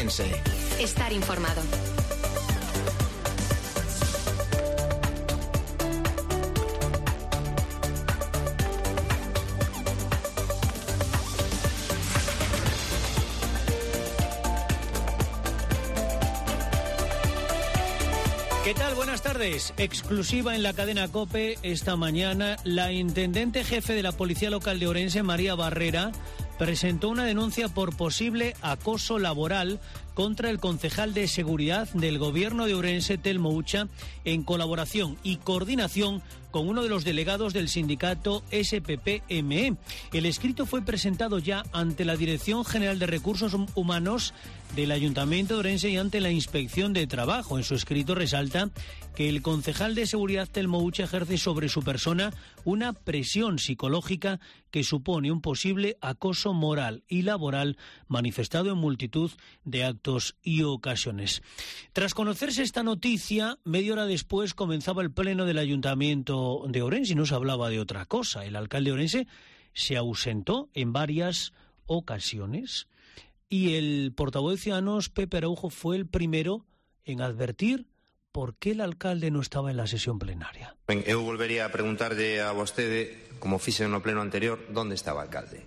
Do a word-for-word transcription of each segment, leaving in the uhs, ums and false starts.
Ourense. Estar informado. ¿Qué tal? Buenas tardes. Exclusiva en la cadena COPE esta mañana. La intendente jefe de la Policía Local de Ourense, María Barrera, presentó una denuncia por posible acoso laboral contra el concejal de Seguridad del Gobierno de Ourense, Telmo Ucha, en colaboración y coordinación con uno de los delegados del sindicato S P P M E. El escrito fue presentado ya ante la Dirección General de Recursos Humanos del Ayuntamiento de Ourense y ante la Inspección de Trabajo. En su escrito resalta que el concejal de Seguridad, Telmo Ucha, ejerce sobre su persona una presión psicológica que supone un posible acoso moral y laboral manifestado en multitud de actos y ocasiones. Tras conocerse esta noticia, media hora después comenzaba el pleno del Ayuntamiento de Ourense y no se hablaba de otra cosa. El alcalde de Ourense se ausentó en varias ocasiones y el portavoz de Ciudadanos, Pepe Araujo, fue el primero en advertir por qué el alcalde no estaba en la sesión plenaria. Ben, eu volvería a preguntarlle a vostede, como fixe no pleno anterior, onde estaba o alcalde?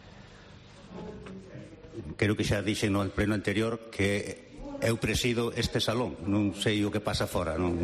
Creo que xa dixen no pleno anterior que eu presido este salón, non sei o que pasa fora, non...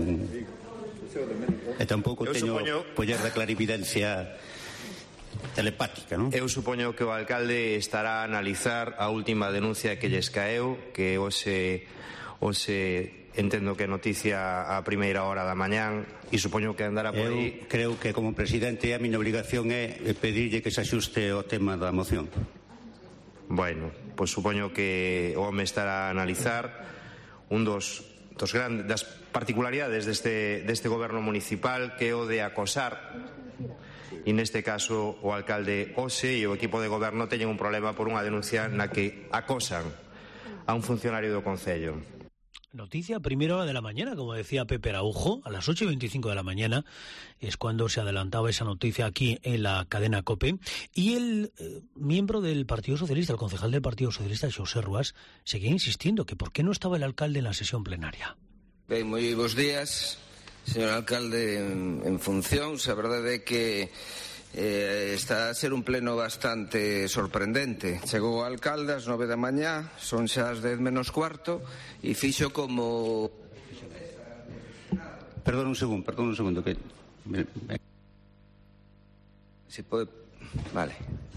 E tampouco eu teño supoño... poder de clarividencia telepática, non? Eu supoño que o alcalde estará a analizar a última denuncia que lles caeu, que hoxe, hoxe entendo que noticia a primeira hora da mañán, e supoño que andará por aí. Eu creo que como presidente a miña obrigación é pedirlle que se axuste o tema da moción. Bueno, pois supoño que o home estará a analizar un dos, dos grandes, das particularidades deste, deste goberno municipal, que é o de acosar, e neste caso o alcalde hoxe e o equipo de goberno teñen un problema por unha denuncia na que acosan a un funcionario do Concello. Noticia a primera hora de la mañana, como decía Pepe Araujo, a las ocho y veinticinco de la mañana es cuando se adelantaba esa noticia aquí en la cadena COPE. Y el eh, miembro del Partido Socialista, el concejal del Partido Socialista, Xosé Ruas, seguía insistiendo que por qué no estaba el alcalde en la sesión plenaria. Ben, moi bons días, señor alcalde en, en función. A verdade é que Eh, está a ser un pleno bastante sorprendente. Chegou o alcalde ás nove da mañá, son xa as dez menos cuarto, e fixo como... Perdón un segundo, perdón un segundo que... Si pode... Vale.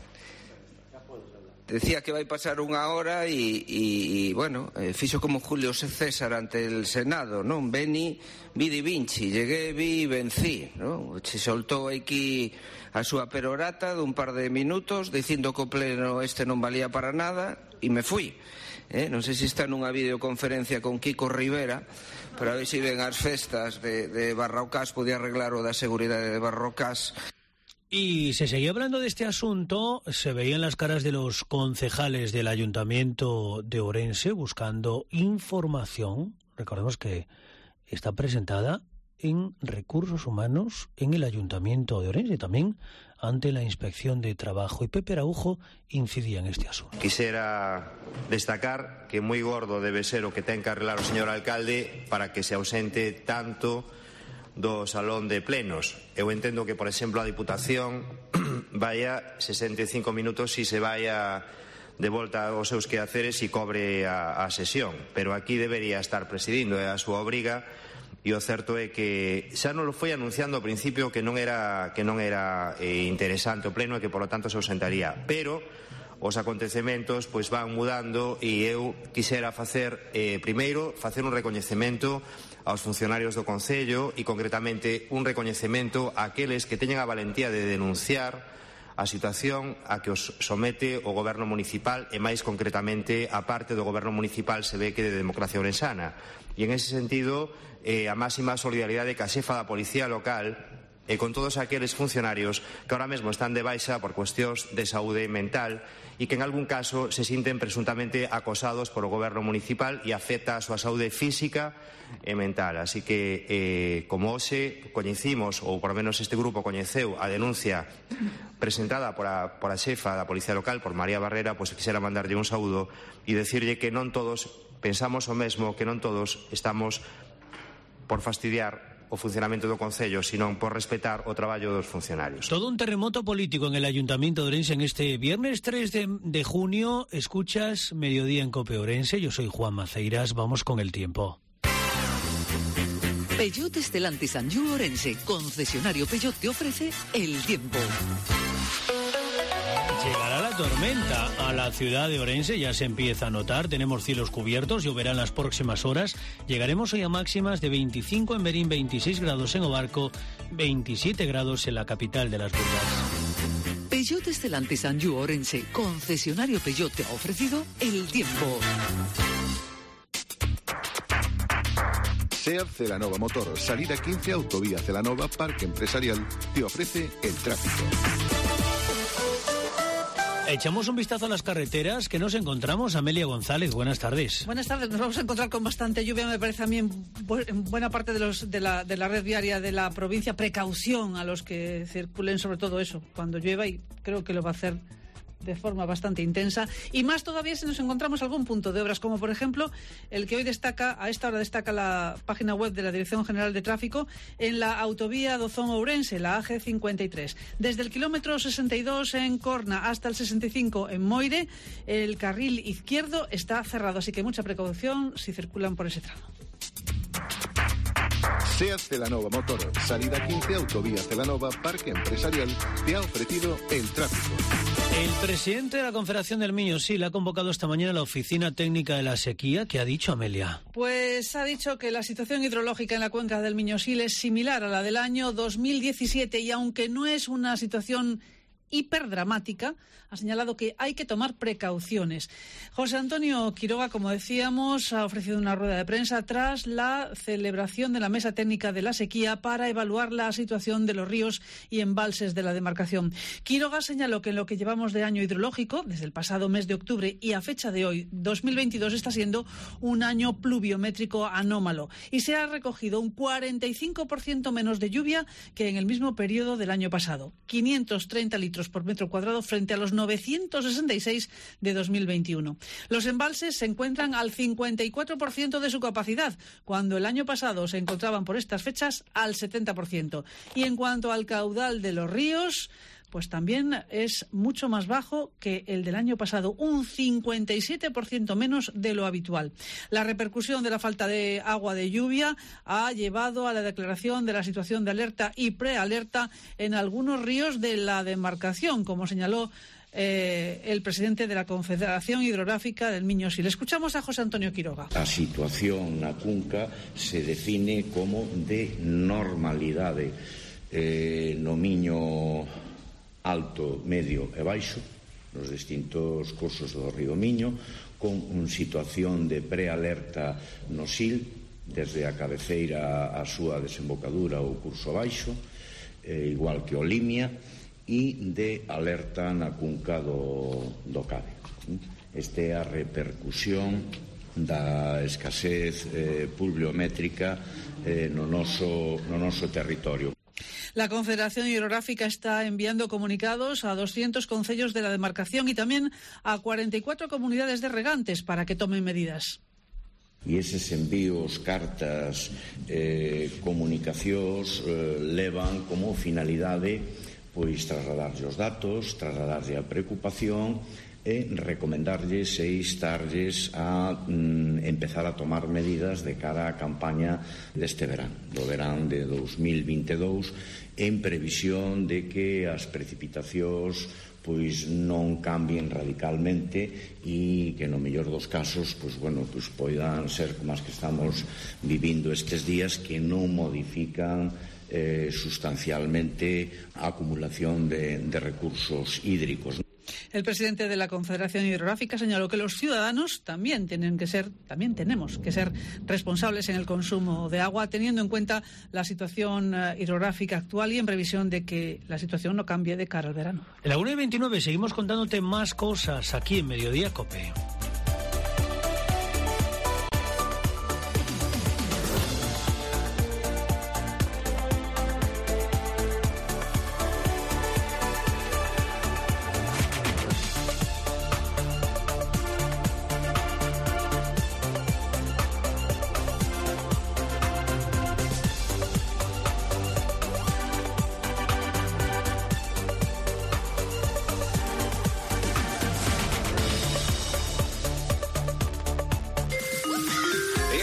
Decía que vai pasar unha hora e, e, e bueno, eh, fixo como Julio César ante el Senado, non? Veni, vidi vinci, llegué, vi, vencí, non? Se soltou aquí a súa perorata dun par de minutos dicindo que o pleno este non valía para nada e me fui. Eh? Non sei se está nunha videoconferencia con Kiko Rivera, pero a ver se ven as festas de, de Barrocás, podía arreglar o da seguridade de Barrocás. Y se seguía hablando de este asunto, se veían las caras de los concejales del Ayuntamiento de Ourense buscando información. Recordemos que está presentada en Recursos Humanos en el Ayuntamiento de Ourense, también ante la Inspección de Trabajo. Y Pepe Araujo incidía en este asunto. Quisiera destacar que moi gordo debe ser o que ten que arreglar o señor alcalde para que se ausente tanto do salón de plenos. Eu entendo que, por exemplo, a Diputación vaya sesenta e cinco minutos e se vaya de volta aos seus quehaceres e cobre a, a sesión, pero aquí debería estar presidindo, é a súa obriga, e o certo é que xa non lo foi anunciando ao principio que non era que non era eh, interesante o pleno e que, por lo tanto, se ausentaría, pero os acontecementos pois van mudando e eu quixera facer eh, primeiro facer un recoñecemento aos funcionarios do Concello e concretamente un recoñecemento a aqueles que teñen a valentía de denunciar a situación a que os somete o goberno municipal e máis concretamente a parte do goberno municipal se ve que de democracia ourensana, e en ese sentido eh, a máxima solidaridade que a xefa da Policía Local e con todos aqueles funcionarios que ahora mesmo están de baixa por cuestións de saúde mental e que en algún caso se sinten presuntamente acosados por o goberno municipal e afecta a súa saúde física e mental. Así que, eh, como hoxe coñecimos, ou por lo menos este grupo coñeceu a denuncia presentada por a, por a xefa da Policía Local, por María Barrera, pois quixera mandarlle un saúdo e decirlle que non todos pensamos o mesmo que non todos estamos por fastidiar o funcionamento do Concello, sino por respetar o traballo dos funcionarios. Todo un terremoto político en el Ayuntamiento de Ourense en este viernes tres de, de junio. Escuchas Mediodía en COPE Ourense. Yo soy Juan Maceiras. Vamos con el tiempo. Peugeot Stellantis Anjou Ourense, concesionario Peugeot, te ofrece el tiempo. Llegará la tormenta a la ciudad de Ourense, ya se empieza a notar, tenemos cielos cubiertos, lloverá en las próximas horas. Llegaremos hoy a máximas de veinticinco en Berín, veintiséis grados en Obarco, veintisiete grados en la capital de las Burgas. Peugeot Stellantis Anjou Ourense, concesionario Peugeot, te ha ofrecido el tiempo. SEAT Celanova Motor, salida quince, autovía Celanova, Parque Empresarial, te ofrece el tráfico. Echamos un vistazo a las carreteras que nos encontramos. Amelia González, buenas tardes. Buenas tardes, nos vamos a encontrar con bastante lluvia, me parece a mí, en, bu en buena parte de, los, de, la, de la red viaria de la provincia. Precaución a los que circulen, sobre todo eso, cuando llueva, y creo que lo va a hacer de forma bastante intensa, y más todavía si nos encontramos algún punto de obras, como por ejemplo el que hoy destaca, a esta hora destaca la página web de la Dirección General de Tráfico, en la autovía Dozón-Ourense, la A G cincuenta y tres. Desde el kilómetro sesenta y dos en Corna hasta el sesenta y cinco en Moire, el carril izquierdo está cerrado, así que mucha precaución si circulan por ese tramo. SEAT Celanova Motor, salida quince, autovía Celanova, Parque Empresarial, te ha ofrecido el tráfico. El presidente de la Confederación del Miño-Sil ha convocado esta mañana la Oficina Técnica de la Sequía. ¿Qué ha dicho, Amelia? Pues ha dicho que la situación hidrológica en la cuenca del Miño-Sil es similar a la del año dos mil diecisiete, y aunque no es una situación hiperdramática, ha señalado que hay que tomar precauciones. José Antonio Quiroga, como decíamos, ha ofrecido una rueda de prensa tras la celebración de la Mesa Técnica de la Sequía para evaluar la situación de los ríos y embalses de la demarcación. Quiroga señaló que en lo que llevamos de año hidrológico, desde el pasado mes de octubre y a fecha de hoy, dos mil veintidós, está siendo un año pluviométrico anómalo y se ha recogido un cuarenta y cinco por ciento menos de lluvia que en el mismo periodo del año pasado. quinientos treinta litros por metro cuadrado frente a los novecientos sesenta y seis de dos mil veintiuno. Los embalses se encuentran al cincuenta y cuatro por ciento de su capacidad, cuando el año pasado se encontraban por estas fechas al setenta por ciento. Y en cuanto al caudal de los ríos, pues también es mucho más bajo que el del año pasado, un cincuenta y siete por ciento menos de lo habitual. La repercusión de la falta de agua de lluvia ha llevado a la declaración de la situación de alerta y prealerta en algunos ríos de la demarcación, como señaló eh, el presidente de la Confederación Hidrográfica del Miño-Sil. Escuchamos a José Antonio Quiroga. A situación na cunca se define como de normalidade eh, no Miño alto, medio e baixo, nos distintos cursos do río Miño, con unha situación de prealerta no Sil, desde a cabeceira a súa desembocadura ou curso baixo, eh, igual que o Limia, e de alerta na cunca do, do Cade. Esta é a repercusión da escasez eh, pluviométrica eh, no, noso, no noso territorio. La Confederación Hidrográfica está enviando comunicados a doscientos concellos de la demarcación y también a cuarenta y cuatro comunidades de regantes para que tomen medidas. E eses envíos, cartas, eh, comunicacións eh, levan como finalidade pois trasladarlle os datos, trasladarlle a preocupación e recomendarlles e instarlles a mm, empezar a tomar medidas de cara á campaña deste verán, do verán de dos mil veintidós, en previsión de que as precipitacións pois non cambien radicalmente e que no mellor dos casos pois bueno, pois poidan ser como as que estamos vivindo estes días, que non modifican eh, sustancialmente a acumulación de, de recursos hídricos. El presidente de la Confederación Hidrográfica señaló que los ciudadanos también tienen que ser, también tenemos que ser responsables en el consumo de agua, teniendo en cuenta la situación hidrográfica actual y en previsión de que la situación no cambie de cara al verano. En la una y veintinueve seguimos contándote más cosas aquí en Mediodía COPE.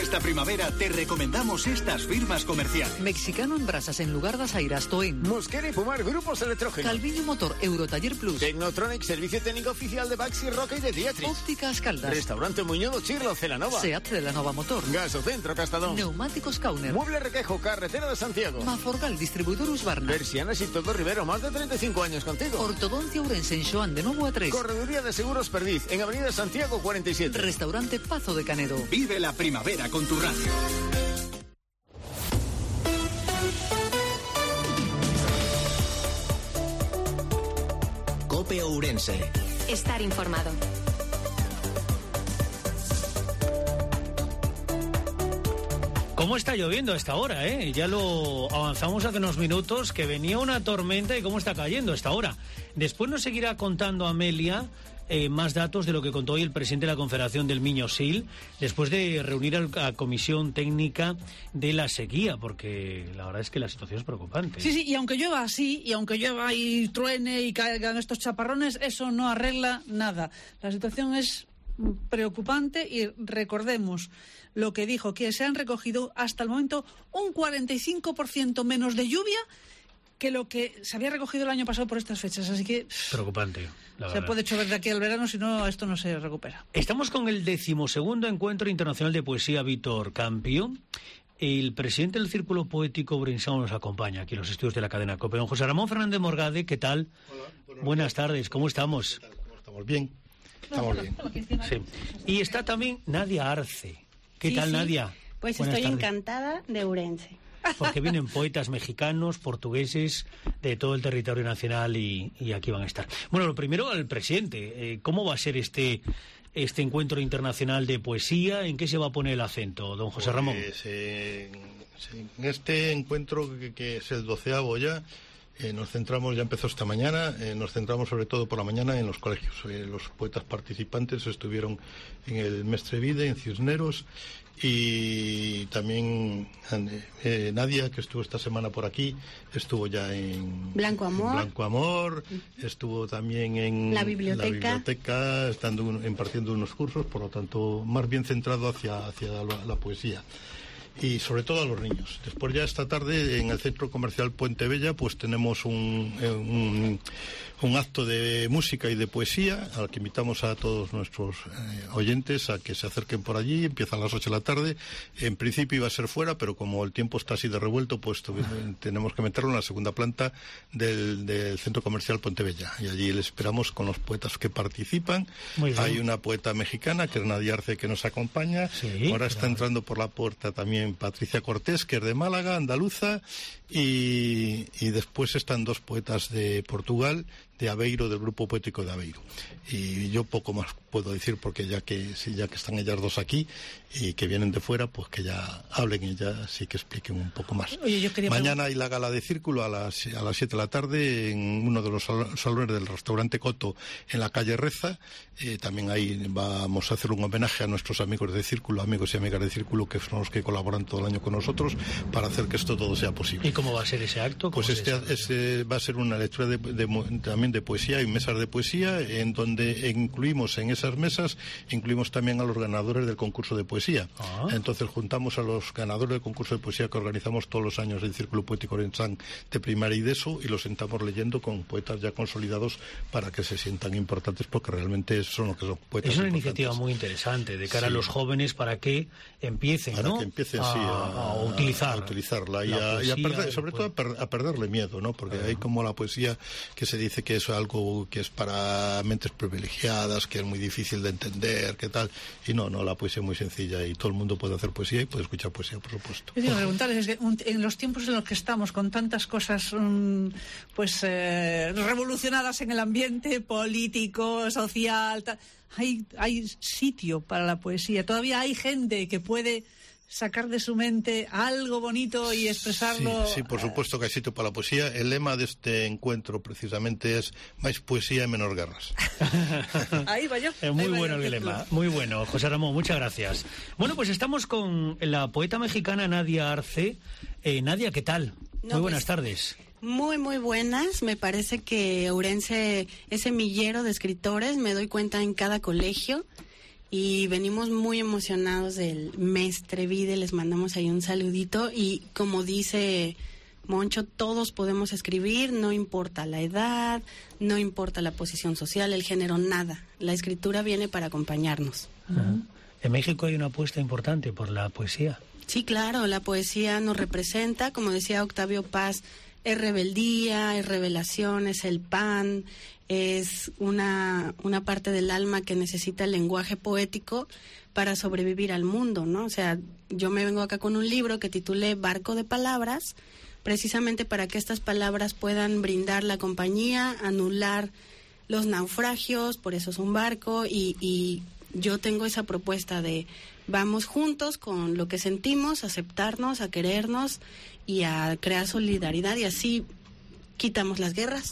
Esta primavera te recomendamos estas firmas comerciales. Mexicano en Brasas en lugar das Airas Toen. Mosquera y Fumar Grupos Electrógenos. Calviño Motor Eurotaller Plus. Technotronic, servicio técnico oficial de Baxi Roca y de Diatrix. Ópticas Caldas. Restaurante Muñoz Chirlo Celanova. Seat Celanova Motor. Gasocentro Castadón. Neumáticos Kauner. Mueble Requejo, carretera de Santiago. Maforgal, distribuidor Husqvarna. Persianas y todo Rivero, más de treinta y cinco años contigo. Ortodoncia Ourense en Xoán de nuevo a tres. Correduría de Seguros Perdiz, en Avenida Santiago cuarenta y siete. Restaurante Pazo de Canedo. Vive la primavera con tu radio. COPE Ourense. Estar informado. ¿Cómo está lloviendo a esta hora, eh? Ya lo avanzamos hace unos minutos, que venía una tormenta y cómo está cayendo a esta hora. Después nos seguirá contando Amelia eh, más datos de lo que contó hoy el presidente de la Confederación del Miño-Sil, después de reunir a la Comisión Técnica de la Sequía, porque la verdad es que la situación es preocupante. Sí, sí, y aunque llueva así, y aunque llueva y truene y caigan estos chaparrones, eso no arregla nada. La situación es preocupante y recordemos lo que dijo, que se han recogido hasta el momento un cuarenta y cinco por ciento menos de lluvia que lo que se había recogido el año pasado por estas fechas, así que preocupante, la se verdad. puede chover de aquí al verano, si no esto no se recupera. Estamos con el decimosegundo Encuentro Internacional de Poesía Víctor Campio. El presidente del Círculo Poético Ourensano nos acompaña aquí en los estudios de la cadena COPE. Don José Ramón Fernández Morgade, ¿qué tal? Hola, buenas tardes, ¿cómo estamos? ¿Cómo estamos? Bien, estamos bien. Sí. Y está también Nadia Arce. ¿Qué sí, tal, sí. Nadia? Pues buenas estoy tardes. encantada de Ourense. Porque vienen poetas mexicanos, portugueses, de todo el territorio nacional y, y aquí van a estar. Bueno, lo primero, al presidente. Eh, ¿Cómo va a ser este este encuentro internacional de poesía? ¿En qué se va a poner el acento, don José Ramón? Pues, eh, en este encuentro, que, que es el doceavo ya, eh, nos centramos, ya empezó esta mañana, eh, nos centramos sobre todo por la mañana en los colegios. Eh, los poetas participantes estuvieron en el Mestre Vide, en Cisneros, y también eh, Nadia, que estuvo esta semana por aquí, estuvo ya en Blanco Amor, en Blanco Amor, estuvo también en la biblioteca, la biblioteca estando un, impartiendo unos cursos, por lo tanto más bien centrado hacia, hacia la, la poesía y sobre todo a los niños. Después ya esta tarde en el Centro Comercial Puente Bella pues tenemos un, un, un acto de música y de poesía al que invitamos a todos nuestros eh, oyentes a que se acerquen por allí. Empieza a las ocho de la tarde. En principio iba a ser fuera, pero como el tiempo está así de revuelto, pues tenemos que meterlo en la segunda planta del, del Centro Comercial Puente Bella, y allí les esperamos con los poetas que participan. Hay una poeta mexicana, que es Nadia Arce, que nos acompaña. Sí, ahora está claro. entrando por la puerta también Patricia Cortés, que es de Málaga, andaluza, y, y después están dos poetas de Portugal, de Aveiro, del grupo poético de Aveiro. Y yo poco más puedo decir, porque ya que sí, ya que están ellas dos aquí y que vienen de fuera, pues que ya hablen ellas, sí que expliquen un poco más. Oye, yo quería Mañana hay la gala de Círculo a las a las siete de la tarde en uno de los salones del restaurante Coto en la calle Reza. Eh, también ahí vamos a hacer un homenaje a nuestros amigos de Círculo, amigos y amigas de Círculo, que son los que colaboran todo el año con nosotros para hacer que esto todo sea posible. ¿Y cómo va a ser ese acto? Pues este, este va a ser una lectura de, de, también de poesía y mesas de poesía, en donde incluimos en esas mesas, incluimos también a los ganadores del concurso de poesía. Ah. Entonces juntamos a los ganadores del concurso de poesía que organizamos todos los años del Círculo Poético Orensán de primaria y de eso, y los sentamos leyendo con poetas ya consolidados para que se sientan importantes, porque realmente son los que son poetas. Es una iniciativa muy interesante de cara sí. a los jóvenes, para que empiecen, para ¿no? que empiecen a, sí, a, a, utilizar, a utilizarla y, a, y a perder, sobre todo a, per, a perderle miedo, ¿no? Porque ah. hay como la poesía que se dice que es algo que es para mentes privilegiadas, que es muy difícil de entender, qué tal, y no, no, la poesía es muy sencilla y todo el mundo puede hacer poesía y puede escuchar poesía, por supuesto. Yo quiero preguntarles, es que en los tiempos en los que estamos, con tantas cosas um, pues eh, revolucionadas en el ambiente político, social, tal, hay, hay sitio para la poesía, todavía hay gente que puede sacar de su mente algo bonito y expresarlo. Sí, sí, por supuesto que hay sitio para la poesía. El lema de este encuentro precisamente es más poesía y menos guerras. Ahí va yo. Eh, muy bueno el lema, muy bueno, José Ramón, muchas gracias. Bueno, pues estamos con la poeta mexicana Nadia Arce. Eh, Nadia, ¿qué tal? No, muy buenas pues... tardes. Muy, muy buenas. Me parece que Ourense es semillero de escritores, me doy cuenta en cada colegio. y venimos muy emocionados del mes Trevide, les mandamos ahí un saludito y como dice Moncho, todos podemos escribir, no importa la edad, no importa la posición social, el género, nada. La escritura viene para acompañarnos. Uh-huh. En México hay una apuesta importante por la poesía. Sí, claro, la poesía nos representa, como decía Octavio Paz, es rebeldía, es revelación, es el pan, es una, una parte del alma que necesita el lenguaje poético para sobrevivir al mundo, ¿no? O sea, yo me vengo acá con un libro que titulé Barco de Palabras, precisamente para que estas palabras puedan brindar la compañía, anular los naufragios, por eso es un barco, y, y yo tengo esa propuesta de vamos juntos con lo que sentimos, aceptarnos, a querernos y a crear solidaridad, y así quitamos las guerras.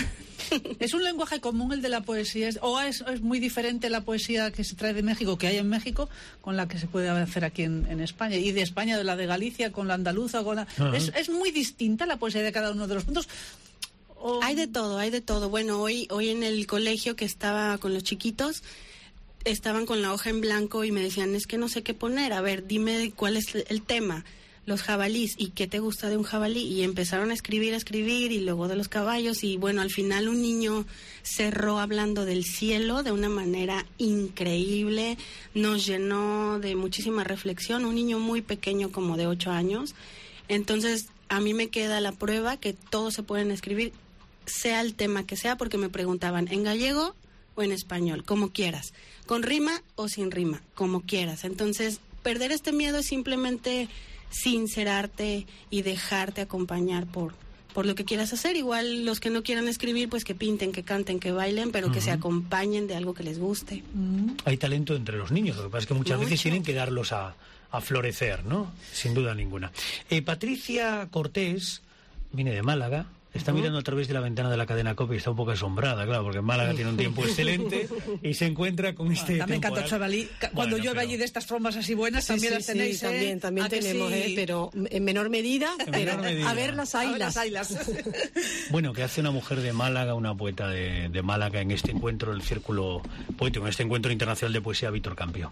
¿Es un lenguaje común el de la poesía? ¿O es, es muy diferente la poesía que se trae de México, que hay en México, con la que se puede hacer aquí en, en España? Y de España, de la de Galicia, con la andaluza, con la... Uh-huh. ¿Es, ¿Es muy distinta la poesía de cada uno de los puntos? ¿O... Hay de todo, hay de todo. Bueno, hoy, hoy en el colegio que estaba con los chiquitos, estaban con la hoja en blanco y me decían, es que no sé qué poner, a ver, dime cuál es el tema. Los jabalís, ¿y qué te gusta de un jabalí? Y empezaron a escribir, a escribir, y luego de los caballos, y bueno, al final un niño cerró hablando del cielo de una manera increíble, nos llenó de muchísima reflexión, un niño muy pequeño, como de ocho años. Entonces, a mí me queda la prueba que todos se pueden escribir, sea el tema que sea, porque me preguntaban, ¿en gallego o en español? Como quieras, con rima o sin rima, como quieras. Entonces, perder este miedo es simplemente sincerarte y dejarte acompañar por por lo que quieras hacer. Igual los que no quieran escribir, pues que pinten, que canten, que bailen, pero uh-huh. que se acompañen de algo que les guste. Uh-huh. Hay talento entre los niños, lo que pasa es que muchas Mucho. veces tienen que darlos a, a florecer, ¿no? Sin duda ninguna. Eh, Patricia Cortés viene de Málaga. Está uh-huh. mirando a través de la ventana de la cadena COPE y está un poco asombrada, claro, porque Málaga tiene un tiempo excelente y se encuentra con este bueno, también temporal. Canto Chavalí. Cuando bueno, llueve pero... allí de estas formas así buenas, sí, también sí, las tenéis, sí, ¿eh? También, también tenemos, sí? ¿eh? Pero en menor medida, en pero menor medida. A ver las ailas. A ver las ailas. Bueno, ¿qué hace una mujer de Málaga, una poeta de, de Málaga en este encuentro, el Círculo Poético, en este encuentro internacional de poesía Víctor Campio?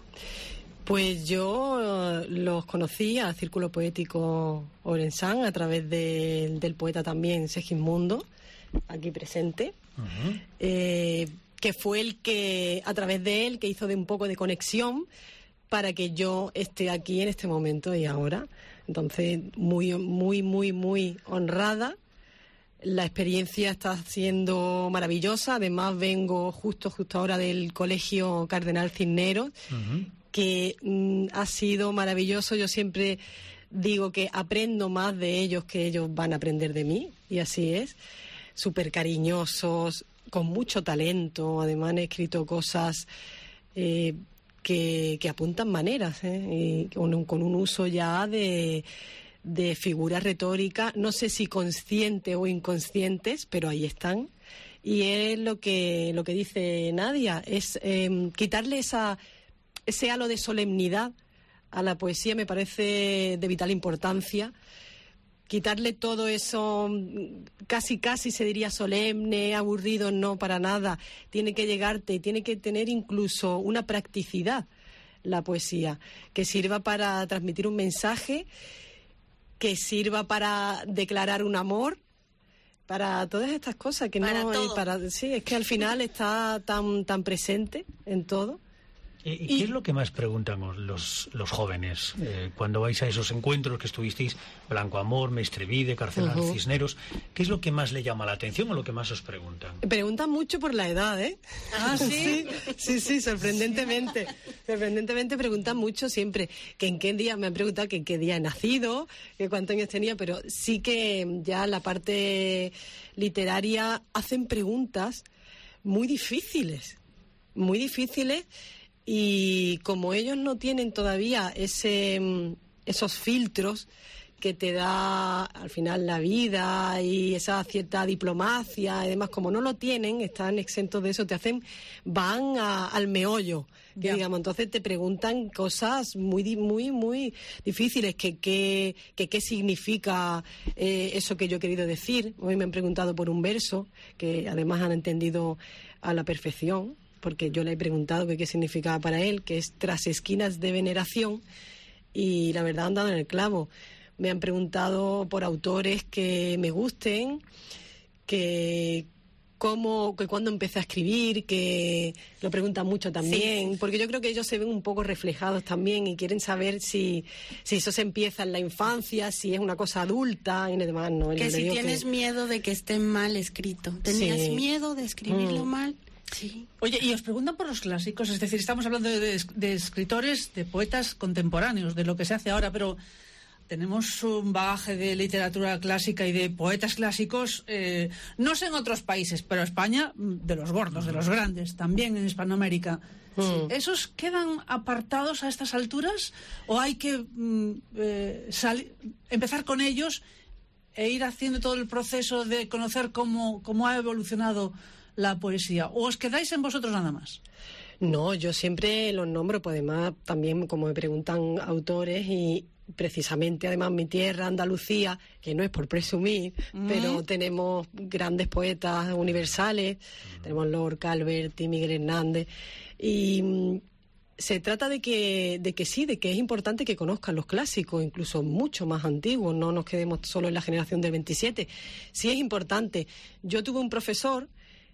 Pues yo los conocí al Círculo Poético Orensán a través de, del poeta también Segismundo, aquí presente, uh-huh. eh, que fue el que, a través de él, que hizo de un poco de conexión para que yo esté aquí en este momento y ahora. Entonces, muy, muy, muy, muy honrada. La experiencia está siendo maravillosa. Además, vengo justo, justo ahora del Colegio Cardenal Cisneros, uh-huh. que mm, ha sido maravilloso. Yo siempre digo que aprendo más de ellos que ellos van a aprender de mí, y así es. Súper cariñosos, con mucho talento, además han escrito cosas eh, que, que apuntan maneras, ¿eh? Y con un, con un uso ya de, de figuras retóricas, no sé si conscientes o inconscientes, pero ahí están. Y es lo que, lo que dice Nadia, es eh, quitarle esa... ese halo de solemnidad a la poesía me parece de vital importancia. Quitarle todo eso, casi casi se diría solemne, aburrido, no, para nada. Tiene que llegarte, tiene que tener incluso una practicidad la poesía, que sirva para transmitir un mensaje, que sirva para declarar un amor, para todas estas cosas que para no todo. para sí, es que al final está tan tan presente en todo. ¿Y qué es lo que más preguntan los, los jóvenes eh, cuando vais a esos encuentros que estuvisteis, Blanco Amor, Mestrevide, Cardenal uh-huh. Cisneros? ¿Qué es lo que más le llama la atención o lo que más os preguntan? Preguntan mucho por la edad, ¿eh? Ah, ¿sí? Sí, sí, sí, sorprendentemente. Sorprendentemente preguntan mucho siempre que en qué día, me han preguntado que en qué día he nacido, que cuántos años tenía, pero sí que ya la parte literaria hacen preguntas muy difíciles, muy difíciles. Y como ellos no tienen todavía ese, esos filtros que te da al final la vida y esa cierta diplomacia y demás, como no lo tienen, están exentos de eso, te hacen, van a, al meollo, que digamos, entonces te preguntan cosas muy muy muy difíciles, que qué que, que significa eh, eso que yo he querido decir. Hoy me han preguntado por un verso que además han entendido a la perfección. porque yo le he preguntado qué significaba para él, que es Tras esquinas de veneración, y la verdad han dado en el clavo. Me han preguntado por autores que me gusten, que cómo, que cuándo empecé a escribir, que lo preguntan mucho también, sí. Porque yo creo que ellos se ven un poco reflejados también y quieren saber si, si eso se empieza en la infancia, si es una cosa adulta y demás, ¿no? Que si tienes que... miedo de que esté mal escrito. ¿Tenías sí. miedo de escribirlo mm. mal? Sí. Oye, y os preguntan por los clásicos, es decir, estamos hablando de, de, de escritores, de poetas contemporáneos, de lo que se hace ahora, pero tenemos un bagaje de literatura clásica y de poetas clásicos, eh, no sé en otros países, pero España, de los gordos, de los grandes, también en Hispanoamérica. Mm. ¿Esos quedan apartados a estas alturas o hay que mm, eh, sali- empezar con ellos e ir haciendo todo el proceso de conocer cómo, cómo ha evolucionado la poesía? ¿O os quedáis en vosotros nada más? No, yo siempre los nombro, pues además también como me preguntan autores y precisamente además mi tierra, Andalucía, que no es por presumir, mm. pero tenemos grandes poetas universales, mm. tenemos Lorca, Alberti, Miguel Hernández, y mm, se trata de que, de que sí, de que es importante que conozcan los clásicos, incluso mucho más antiguos, no nos quedemos solo en la generación del veintisiete, sí es importante. Yo tuve un profesor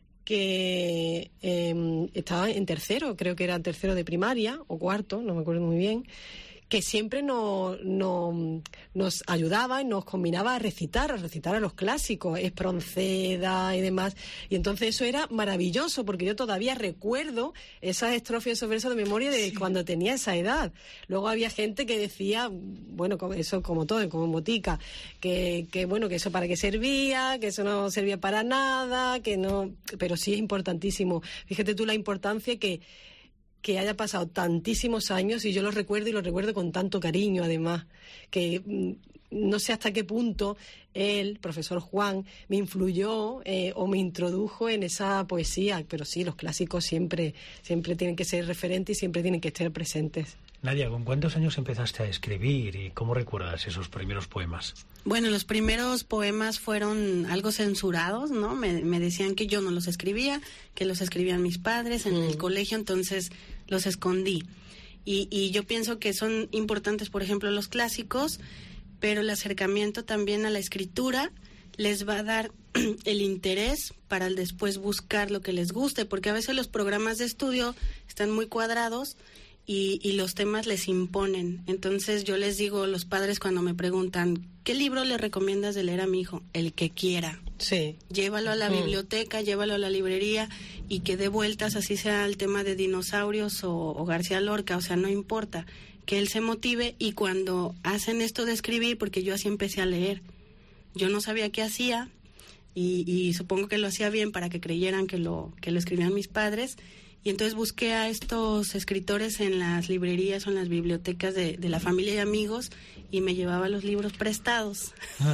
que eh, estaba en tercero, creo que era tercero de primaria, o cuarto, no me acuerdo muy bien, que siempre nos, nos, nos ayudaba y nos combinaba a recitar, a recitar a los clásicos, Espronceda y demás. Y entonces eso era maravilloso, porque yo todavía recuerdo esas estrofas, esos versos de memoria de sí. cuando tenía esa edad. Luego había gente que decía, bueno, eso como todo, como botica, que, que bueno, que eso para qué servía, que eso no servía para nada, que no... Pero sí es importantísimo. Fíjate tú la importancia que... que haya pasado tantísimos años y yo lo recuerdo y lo recuerdo con tanto cariño, además, que no sé hasta qué punto él, profesor Juan, me influyó eh, o me introdujo en esa poesía, pero sí, los clásicos siempre, siempre tienen que ser referentes y siempre tienen que estar presentes. Nadia, ¿con cuántos años empezaste a escribir y cómo recuerdas esos primeros poemas? Bueno, los primeros poemas fueron algo censurados, ¿no? Me, me decían que yo no los escribía, que los escribían mis padres en mm. el colegio, entonces los escondí. Y, y yo pienso que son importantes, por ejemplo, los clásicos, pero el acercamiento también a la escritura les va a dar el interés para el después buscar lo que les guste, porque a veces los programas de estudio están muy cuadrados y, y los temas les imponen. Entonces yo les digo a los padres cuando me preguntan, ¿qué libro le recomiendas de leer a mi hijo? El que quiera. Sí. Llévalo a la mm. biblioteca, llévalo a la librería y que dé vueltas, así sea el tema de dinosaurios o, o García Lorca, o sea, no importa, que él se motive. Y cuando hacen esto de escribir, porque yo así empecé a leer, yo no sabía qué hacía y, y supongo que lo hacía bien para que creyeran que lo, que lo escribían mis padres. Y entonces busqué a estos escritores en las librerías o en las bibliotecas de, de la familia y amigos y me llevaba los libros prestados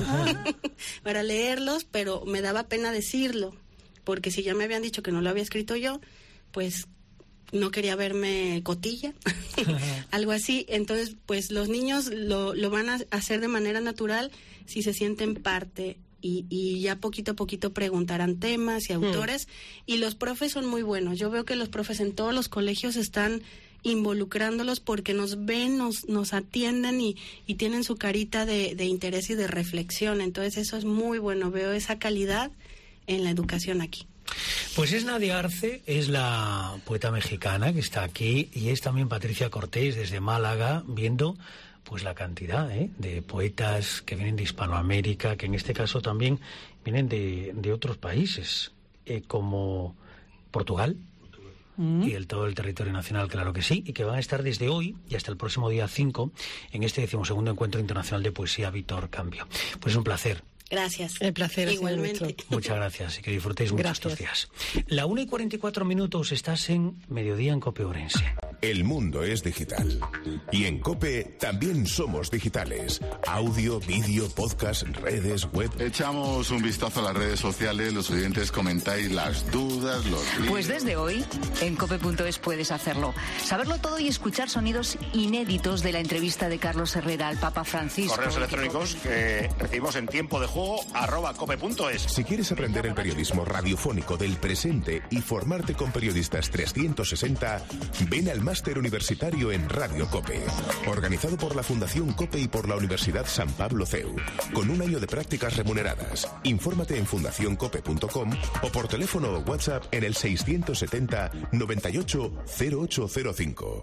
para leerlos, pero me daba pena decirlo, porque si ya me habían dicho que no lo había escrito yo, pues no quería verme cotilla, algo así. Entonces, pues los niños lo, lo van a hacer de manera natural si se sienten parte. Y, y ya poquito a poquito preguntarán temas y autores, mm. y los profes son muy buenos. Yo veo que los profes en todos los colegios están involucrándolos porque nos ven, nos, nos atienden y, y tienen su carita de, de interés y de reflexión. Entonces eso es muy bueno, veo esa calidad en la educación aquí. Pues es Nadia Arce, es la poeta mexicana que está aquí, y es también Patricia Cortés desde Málaga, viendo pues la cantidad ¿eh? de poetas que vienen de Hispanoamérica, que en este caso también vienen de, de otros países, eh, como Portugal mm. y el todo el territorio nacional, claro que sí, y que van a estar desde hoy y hasta el próximo día cinco en este decimosegundo Encuentro Internacional de Poesía Víctor Cambio. Pues es un placer. Gracias. El placer. Igualmente. Muchas gracias y que disfrutéis mucho estos días. La una y cuarenta y cuatro minutos, estás en Mediodía en COPE Ourense. el mundo es digital. Y en COPE también somos digitales. Audio, vídeo, podcast, redes, web. Echamos un vistazo a las redes sociales, los oyentes comentáis las dudas, los... Pues desde hoy, en cope punto es puedes hacerlo. Saberlo todo y escuchar sonidos inéditos de la entrevista de Carlos Herrera al Papa Francisco. Correos electrónicos que recibimos en tiempo de juego, arroba cope punto es. Si quieres aprender el periodismo radiofónico del presente y formarte con periodistas trescientos sesenta, ven al Máster Universitario en Radio COPE, organizado por la Fundación COPE y por la Universidad San Pablo C E U, con un año de prácticas remuneradas. Infórmate en fundación cope punto com o por teléfono o WhatsApp en el seiscientos setenta noventa y ocho cero ocho cero cinco.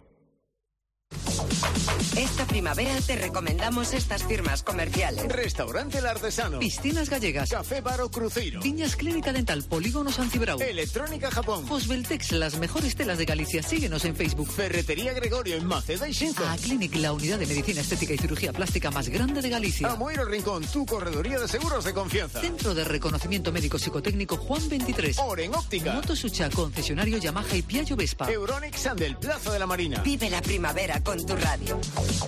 Esta primavera te recomendamos estas firmas comerciales. Restaurante El Artesano. Piscinas Gallegas. Café Baro Cruzeiro. Viñas Clínica Dental. Polígono San Cibrao. Electrónica Japón. Fosbeltex, las mejores telas de Galicia. Síguenos en Facebook. Ferretería Gregorio en Maceda y Xinzo. A Clinic, la unidad de medicina estética y cirugía plástica más grande de Galicia. Amoeiro Rincón, tu correduría de seguros de confianza. Centro de Reconocimiento Médico Psicotécnico Juan veintitrés. Oren Óptica. Motosucha, concesionario Yamaha y Piaggio Vespa. Euronic Sandel, Plaza de la Marina. Vive la primavera con tu radio.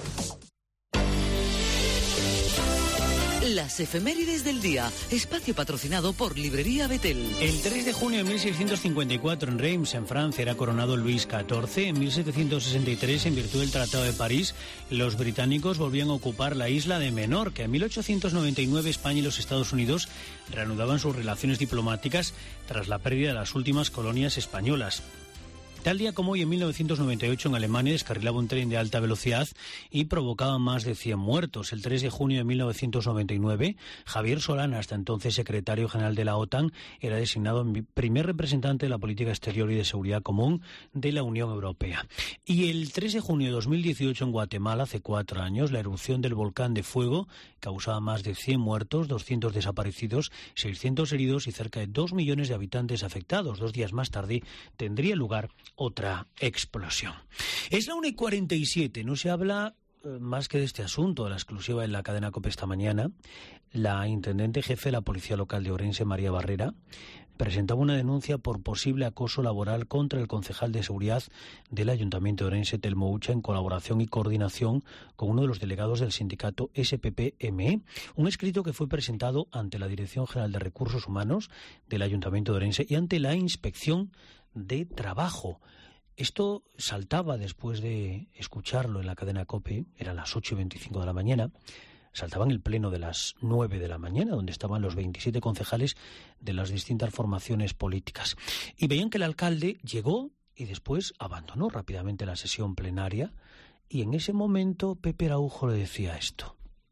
Las efemérides del día. Espacio patrocinado por Librería Betel. El tres de junio de mil seiscientos cincuenta y cuatro en Reims, en Francia, era coronado Luis catorce. En mil setecientos sesenta y tres, en virtud del Tratado de París, los británicos volvían a ocupar la isla de Menorca. En mil ochocientos noventa y nueve, España y los Estados Unidos reanudaban sus relaciones diplomáticas tras la pérdida de las últimas colonias españolas. Tal día como hoy, en mil novecientos noventa y ocho, en Alemania descarrilaba un tren de alta velocidad y provocaba más de cien muertos. El tres de junio de mil novecientos noventa y nueve, Javier Solana, hasta entonces secretario general de la OTAN, era designado primer representante de la política exterior y de seguridad común de la Unión Europea. Y el tres de junio de dos mil dieciocho, en Guatemala, hace cuatro años, la erupción del volcán de Fuego causaba más de cien muertos, doscientos desaparecidos, seiscientos heridos y cerca de dos millones de habitantes afectados. Dos días más tarde tendría lugar otra explosión. Es la una y cuarenta y siete, no se habla eh, más que de este asunto, de la exclusiva en la cadena COPE esta mañana. La intendente jefe de la Policía Local de Orense, María Barrera, presentaba una denuncia por posible acoso laboral contra el concejal de seguridad del Ayuntamiento de Orense, Telmo Ucha, en colaboración y coordinación con uno de los delegados del sindicato S P P M E. Un escrito que fue presentado ante la Dirección General de Recursos Humanos del Ayuntamiento de Orense y ante la Inspección de Trabajo. Esto saltaba después de escucharlo en la cadena COPE, eran las ocho y veinticinco de la mañana, saltaba en el pleno de las nueve de la mañana, donde estaban los veintisiete concejales de las distintas formaciones políticas. Y veían que el alcalde llegó y después abandonó rápidamente la sesión plenaria, y en ese momento Pepe Araujo le decía esto.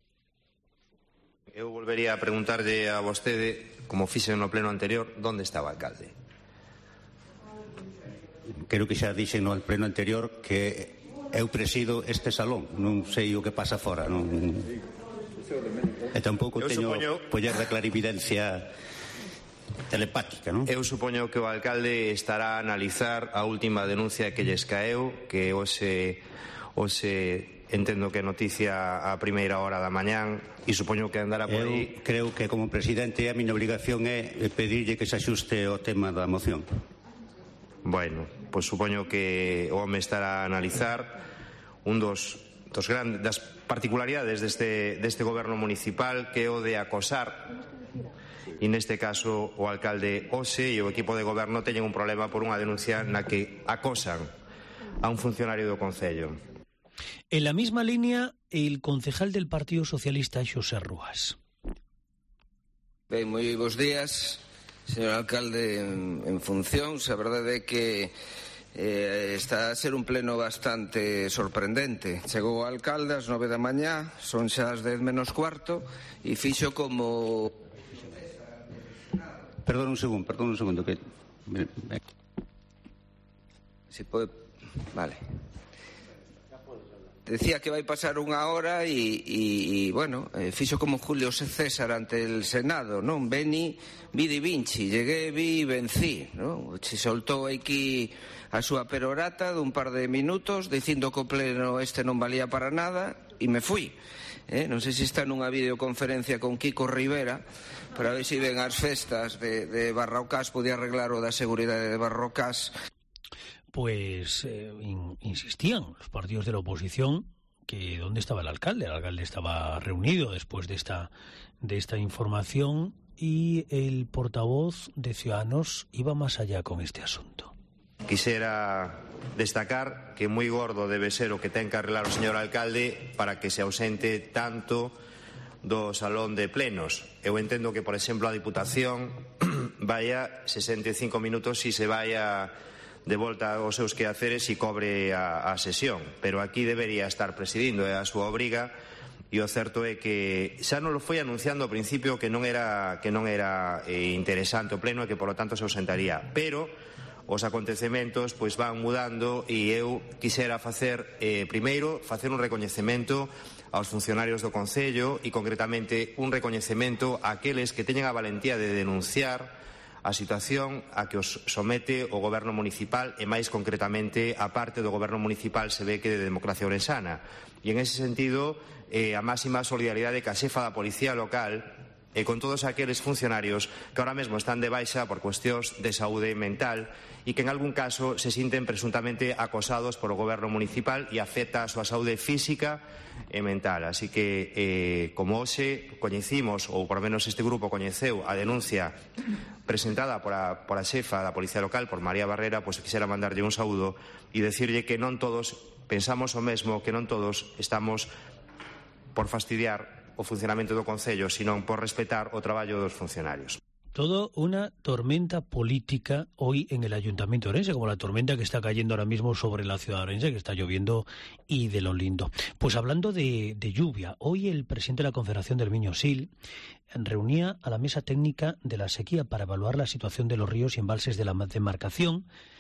Eu volvería a preguntarlle a vostede, como fixe no pleno anterior, onde estaba o alcalde? Creo que xa dixen no pleno anterior que eu presido este salón, non sei o que pasa fora, non... E tampouco eu teño supoño... poder de clarividencia telepática, non? Eu supoño que o alcalde estará a analizar a última denuncia que lles caeu, que hoxe, hoxe entendo que noticia a primeira hora da mañán, e supoño que andará por aí. Eu creo que como presidente a miña obrigación é pedirlle que se axuste o tema da moción. Bueno, pois supoño que o home estará a analizar un dos, dos grandes, das particularidades deste, deste goberno municipal, que é o de acosar, e neste caso o alcalde hoxe e o equipo de goberno teñen un problema por unha denuncia na que acosan a un funcionario do Concello. En la misma línea, el concejal del Partido Socialista, Xosé Rúas. Ben, moi bons días, señor alcalde en, en funcións. A verdade é que eh, está a ser un pleno bastante sorprendente. Chegou o alcalde ás nove da mañá, son xa as dez menos cuarto, e fixo como... Perdón un segundo, perdón un segundo que... Si pode... Vale. Decía que vai pasar unha hora e, e, e bueno, eh, fixo como Julio César ante el Senado, non? Veni, vidi vinci, llegué, vi, vencí, non? Se soltou aquí a súa perorata dun par de minutos dicindo que o pleno este non valía para nada e me fui. Eh? Non sei se está nunha videoconferencia con Kiko Rivera para ver se ven as festas de, de Barrocás, podía arreglar o da seguridade de Barrocás. pues eh, in, insistían los partidos de la oposición que dónde estaba el alcalde. El alcalde estaba reunido después de esta, de esta información y el portavoz de Ciudadanos iba más allá con este asunto. Quisiera destacar que moi gordo debe ser o que ten que arreglar o señor alcalde para que se ausente tanto do salón de plenos. Eu entendo que, por exemplo, a Diputación vaya sesenta e cinco minutos e se vaya de volta aos seus quehaceres e cobre a, a sesión. Pero aquí debería estar presidindo, é a súa obriga, e o certo é que xa non lo foi anunciando ao principio que non era, que non era eh, interesante o pleno e que, por lo tanto, se ausentaría. Pero os acontecementos pois van mudando e eu quixera facer, eh, primeiro, facer un recoñecemento aos funcionarios do Concello e, concretamente, un recoñecemento àqueles que teñen a valentía de denunciar a situación a que os somete o Goberno municipal e, máis concretamente, a parte do Goberno municipal se ve que de Democracia Ourensana. E, en ese sentido, eh, a máxima solidaridade ca xefa da Policía Local e con todos aqueles funcionarios que ahora mesmo están de baixa por cuestións de saúde mental e que en algún caso se sinten presuntamente acosados por o Goberno municipal e afecta a súa saúde física e mental. Así que, eh, como hoxe coñecimos, ou por menos este grupo coñeceu, a denuncia presentada por a, por a xefa da Policía Local, por María Barrera, pois quixera mandarlle un saúdo e decirlle que non todos pensamos o mesmo, que non todos estamos por fastidiar o funcionamento do Concello, sino por respetar o traballo dos funcionarios. Todo una tormenta política hoy en el Ayuntamiento de Orense, como la tormenta que está cayendo ahora mismo sobre la ciudad de Orense, que está lloviendo y de lo lindo. Pues hablando de, de lluvia, hoy el presidente de la Confederación del Miño-Sil reunía a la mesa técnica de la sequía para evaluar la situación de los ríos y embalses de la demarcación.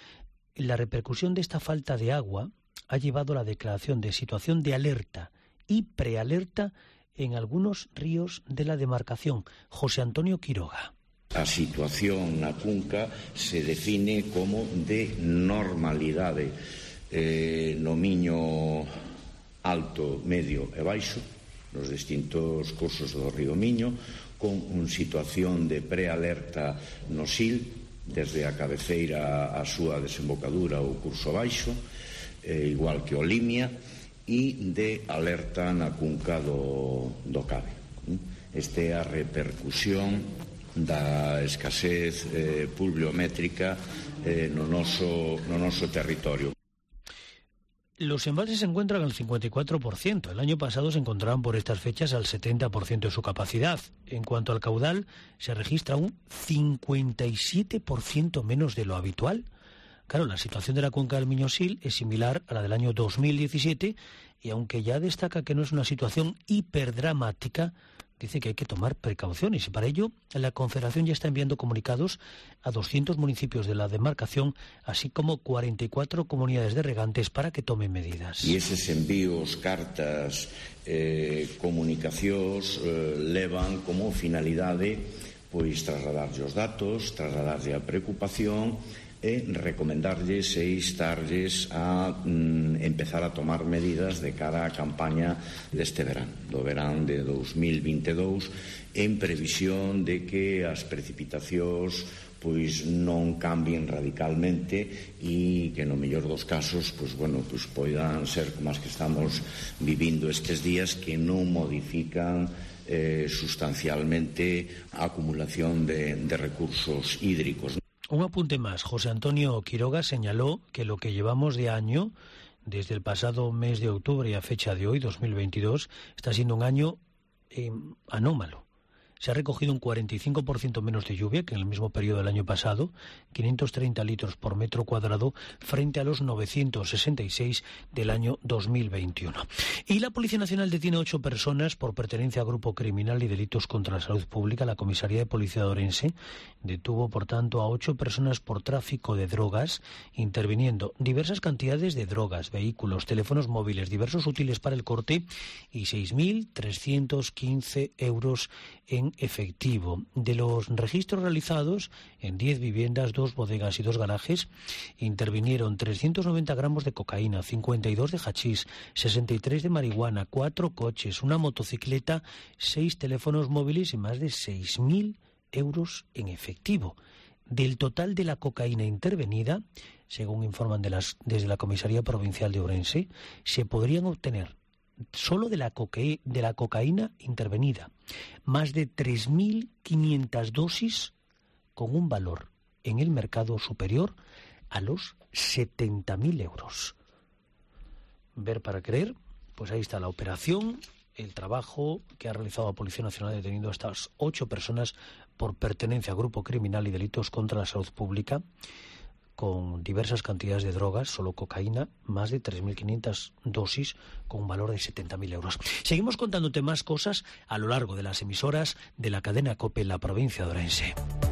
La repercusión de esta falta de agua ha llevado a la declaración de situación de alerta y prealerta en algunos ríos de la demarcación. José Antonio Quiroga. A situación na cunca se define como de normalidade eh, no Miño alto, medio e baixo, nos distintos cursos do río Miño, con unha situación de prealerta no Sil, desde a cabeceira a súa desembocadura ou curso baixo, eh, igual que o Limia, e de alerta na cunca do, do Cabe. Este é a repercusión da escasez eh, pluviométrica eh, no, noso, no noso territorio. Los embalses se encuentran al cincuenta y cuatro por ciento. El año pasado se encontraban por estas fechas al setenta por ciento de su capacidad. En cuanto al caudal, se registra un cincuenta y siete por ciento menos de lo habitual. Claro, la situación de la cuenca del Miño-Sil es similar a la del año dos mil diecisiete y aunque ya destaca que no es una situación hiperdramática, dice que hay que tomar precauciones y para ello la Confederación ya está enviando comunicados a doscientos municipios de la demarcación, así como cuarenta y cuatro comunidades de regantes para que tomen medidas. E eses envíos, cartas, eh, comunicacións eh, levan como finalidade pois trasladarlle os datos, trasladarlle a preocupación e recomendarlles e instarlles a mm, empezar a tomar medidas de cara á campaña deste verán, do verán de dos mil vinte e dous, en previsión de que as precipitacións pois non cambien radicalmente e que no mellor dos casos pois, bueno, pois poidan ser como as que estamos vivindo estes días, que non modifican eh, sustancialmente a acumulación de, de recursos hídricos. Un apunte más. José Antonio Quiroga señaló que lo que llevamos de año, desde el pasado mes de octubre y a fecha de hoy, dos mil veintidós, está siendo un año eh, anómalo. Se ha recogido un cuarenta y cinco por ciento menos de lluvia que en el mismo periodo del año pasado, quinientos treinta litros por metro cuadrado frente a los novecientos sesenta y seis del año dos mil veintiuno. Y la Policía Nacional detiene a ocho personas por pertenencia a grupo criminal y delitos contra la salud pública. La Comisaría de Policía de Orense detuvo, por tanto, a ocho personas por tráfico de drogas, interviniendo diversas cantidades de drogas, vehículos, teléfonos móviles, diversos útiles para el corte y seis mil trescientos quince euros en efectivo. De los registros realizados en diez viviendas, dos bodegas y dos garajes, intervinieron trescientos noventa gramos de cocaína, cincuenta y dos de hachís, sesenta y tres de marihuana, cuatro coches, una motocicleta, seis teléfonos móviles y más de seis mil euros en efectivo. Del total de la cocaína intervenida, según informan de las, desde la Comisaría Provincial de Ourense, se podrían obtener, solo de la, coque, de la cocaína intervenida, más de tres mil quinientas dosis con un valor en el mercado superior a los setenta mil euros. Ver para creer, pues ahí está la operación, el trabajo que ha realizado la Policía Nacional deteniendo a estas ocho personas por pertenencia a grupo criminal y delitos contra la salud pública, con diversas cantidades de drogas, solo cocaína, más de tres mil quinientas dosis con un valor de setenta mil euros. Seguimos contándote más cosas a lo largo de las emisoras de la cadena COPE en la provincia de Ourense.